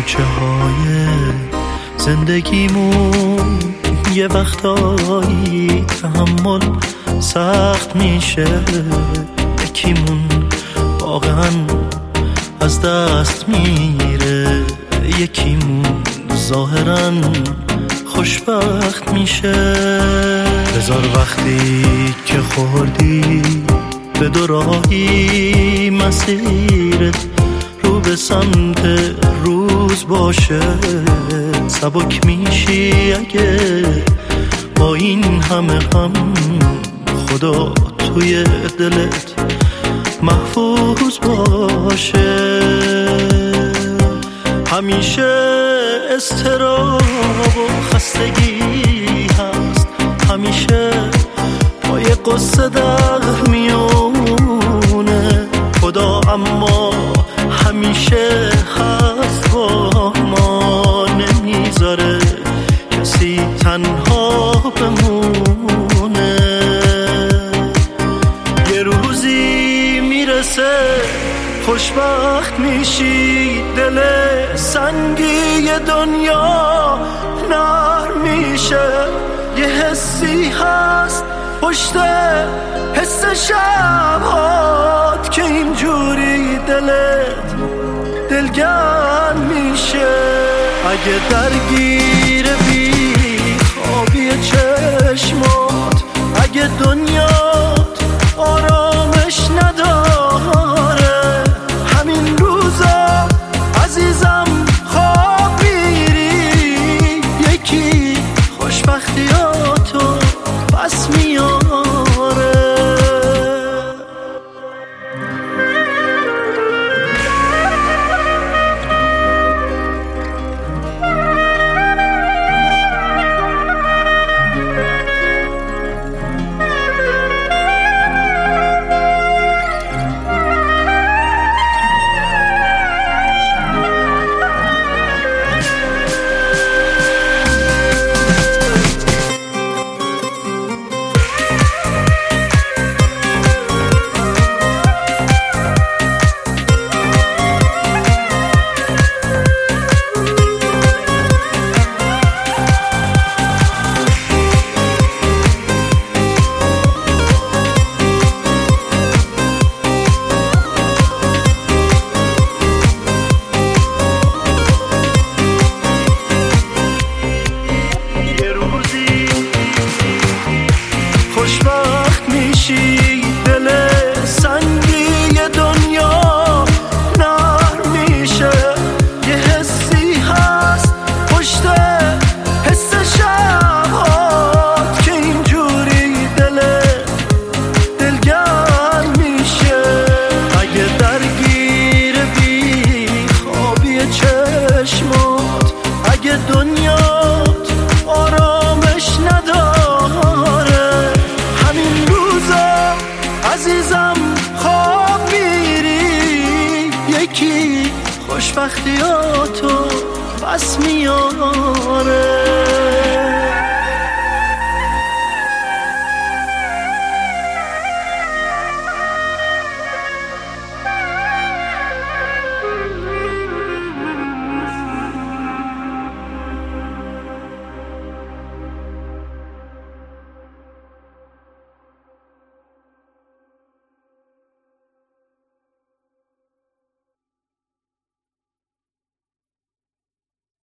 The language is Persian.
کوچه های زندگیمون یه وقتایی تحمل سخت میشه، یکیمون واقعا از دست میره، یکیمون ظاهرا خوشبخت میشه. بذار وقتی که خوردی به دوراهی مسیرت رو به سمت روز باشه، سبک میشی اگه با این همه غم خدا توی دلت محفوظ باشه. همیشه اضطراب و خستگی هست، همیشه با یه قصه در میونه خدا، اما همیشه هست با ما، نمیذاره کسی تنها بمونه. یه روزی میرسه خوشبخت میشی، دل سنگی دنیا نرم میشه، یه حسی هست پشت حس شبهات که اینجوری دلت دلگرم میشه. اگه درگیر بی خوابی چشمات، اگه دنیات آرامش نداره، همین روزا عزیزم خواب میری، یکی خوشبختیاتو پس میاره. خوشبخت میشی، دل سنگی دنیا نرم میشه، یه حسی هست پشت حس شبهات که اینجوری دلگرم میشه. اگه درگیر بی خوابی چشمات، اگه دنیات آرامش نداره، عزیزم خواب میری، یکی خوشبختیاتو پس میاره.